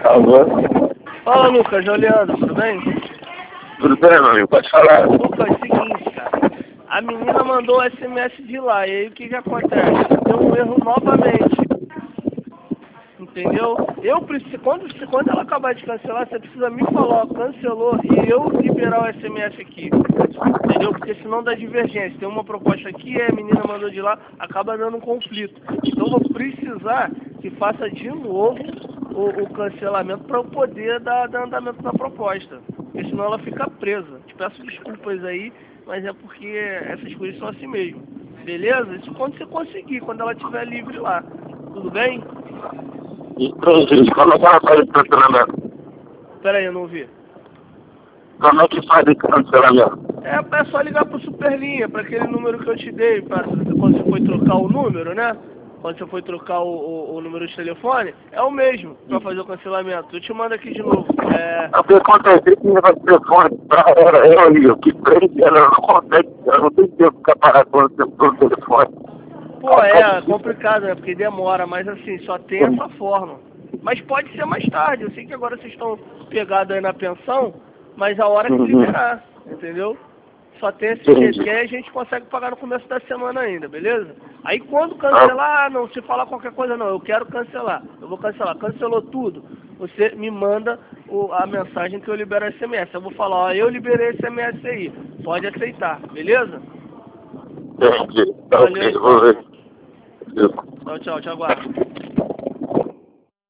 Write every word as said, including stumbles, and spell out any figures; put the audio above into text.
Alô? Fala, Lucas, é o Leandro, tudo bem? Tudo bem, meu amigo? Pode falar. Lucas, é o seguinte, cara. A menina mandou o S M S de lá, e aí o que que acontece? Deu um erro novamente. Entendeu? Eu preciso, quando, quando ela acabar de cancelar, você precisa me falar, ó, cancelou, e eu liberar o S M S aqui. Entendeu? Porque senão dá divergência. Tem uma proposta aqui, a menina mandou de lá, acaba dando um conflito. Então eu vou precisar que faça de novo o, o cancelamento para eu poder dar, dar andamento na proposta. Porque senão ela fica presa. Te peço desculpas aí, mas é porque essas coisas são assim mesmo. Beleza? Isso quando você conseguir, quando ela estiver livre lá. Tudo bem? Entendi. Como é que ela faz o cancelamento? Pera aí, eu não ouvi. Como é que faz o cancelamento? É, é só ligar pro Superlinha, para aquele número que eu te dei, pra, quando você foi trocar o número, né? Quando você foi trocar o, o, o número de telefone, é o mesmo para fazer o cancelamento. Eu te mando aqui de novo. É... O que acontece é que o telefone pra ela é horrível, que prende, ela não consegue, ela não tem tempo de ficar parada quando você pôr o telefone. Pô, é complicado, né? Porque demora, mas assim, só tem essa forma. Mas pode ser mais tarde. Eu sei que agora vocês estão pegados aí na pensão, mas a hora que liberar, entendeu? Só tem esse jeito, que aí a gente consegue pagar no começo da semana ainda, beleza? Aí quando cancelar, não se falar qualquer coisa não, eu quero cancelar, eu vou cancelar. Cancelou tudo, você me manda o, a mensagem que eu libero S M S. Eu vou falar, ó, eu liberei S M S aí, pode aceitar, beleza? Entendi. Valeu, Ok, vou ver. tchau, tchau, te aguardo.